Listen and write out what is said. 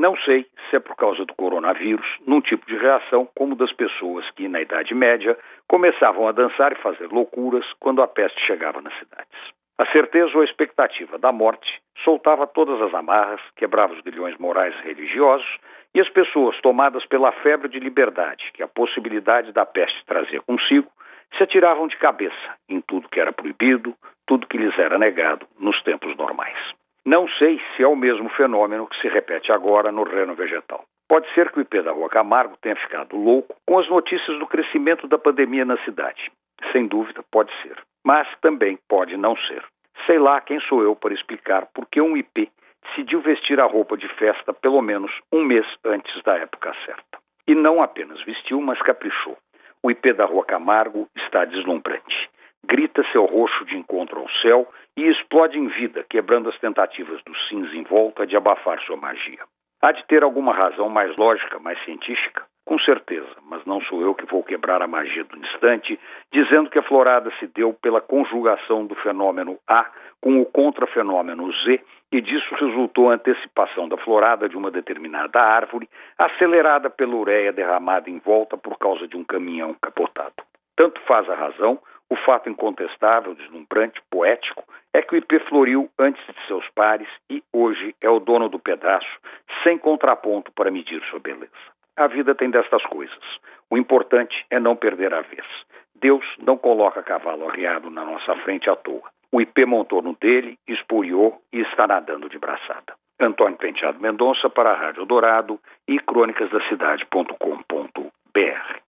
Não sei se é por causa do coronavírus, num tipo de reação como das pessoas que, na Idade Média, começavam a dançar e fazer loucuras quando a peste chegava nas cidades. A certeza ou a expectativa da morte soltava todas as amarras, quebrava os grilhões morais e religiosos, e as pessoas, tomadas pela febre de liberdade que a possibilidade da peste trazia consigo, se atiravam de cabeça em tudo que era proibido, tudo que lhes era negado nos tempos normais. Não sei se é o mesmo fenômeno que se repete agora no reino vegetal. Pode ser que o IP da Rua Camargo tenha ficado louco com as notícias do crescimento da pandemia na cidade. Sem dúvida, pode ser. Mas também pode não ser. Sei lá quem sou eu para explicar por que um IP decidiu vestir a roupa de festa pelo menos um mês antes da época certa. E não apenas vestiu, mas caprichou. O IP da Rua Camargo está deslumbrante. Grita seu roxo de encontro ao céu e explode em vida, quebrando as tentativas dos sims em volta de abafar sua magia. Há de ter alguma razão mais lógica, mais científica? Com certeza, mas não sou eu que vou quebrar a magia do instante, dizendo que a florada se deu pela conjugação do fenômeno A com o contrafenômeno Z, e disso resultou a antecipação da florada de uma determinada árvore, acelerada pela ureia derramada em volta por causa de um caminhão capotado. Tanto faz a razão, o fato incontestável, deslumbrante, poético, é que o IP floriu antes de seus pares e hoje é o dono do pedaço, sem contraponto para medir sua beleza. A vida tem destas coisas. O importante é não perder a vez. Deus não coloca cavalo arriado na nossa frente à toa. O IP montou no dele, espuriou e está nadando de braçada. Antônio Penteado Mendonça para a Rádio Dourado e crônicasdacidade.com.br.